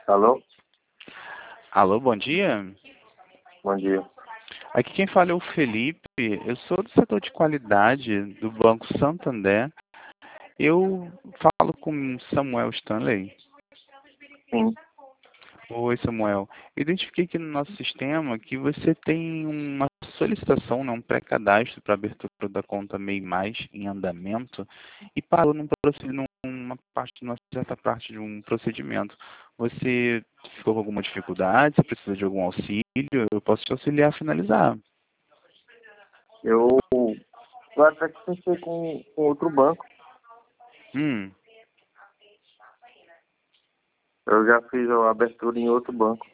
Alô? Alô, bom dia. Bom dia. Aqui quem fala é o Felipe. Eu sou do setor de qualidade do Banco Santander. Eu falo com Samuel Stanley. Sim. Oi, Samuel. Eu identifiquei aqui no nosso sistema que você tem uma solicitação, né, um pré-cadastro para abertura da conta MEI Mais em andamento e parou numa certa parte de um procedimento. Você ficou com alguma dificuldade? Você precisa de algum auxílio? Eu posso te auxiliar a finalizar. Eu até que pensei com outro banco. Hum. Eu já fiz a abertura em outro banco.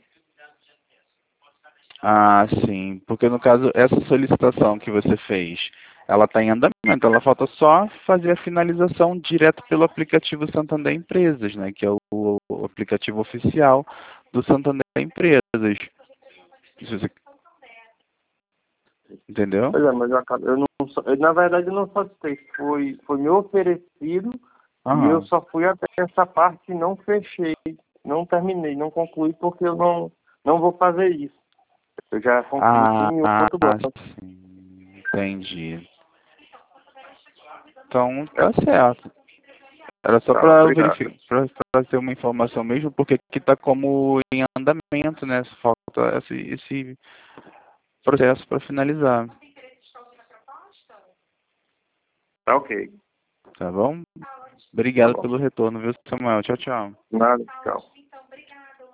Ah, sim. Porque no caso, essa solicitação que você fez, ela está em andamento. Ela falta só fazer a finalização direto pelo aplicativo Santander Empresas, né? Que é o aplicativo oficial do Santander Empresas. Se você- Entendeu? Pois é, mas eu não, na verdade eu não solicitei. Foi me oferecido e eu Aham. só fui até essa parte e não fechei, não terminei, não concluí porque eu não vou fazer isso. Eu já concluí em outro banco. Sim. Entendi. Então, tá certo. Era só Tá, para obrigado. verificar, para ter uma informação mesmo, porque aqui está como em andamento, né? Falta esse processo para finalizar, Tá ok. tá bom? Tá Obrigado bom. pelo retorno, viu, Samuel? Tchau, tchau. Nada, tchau.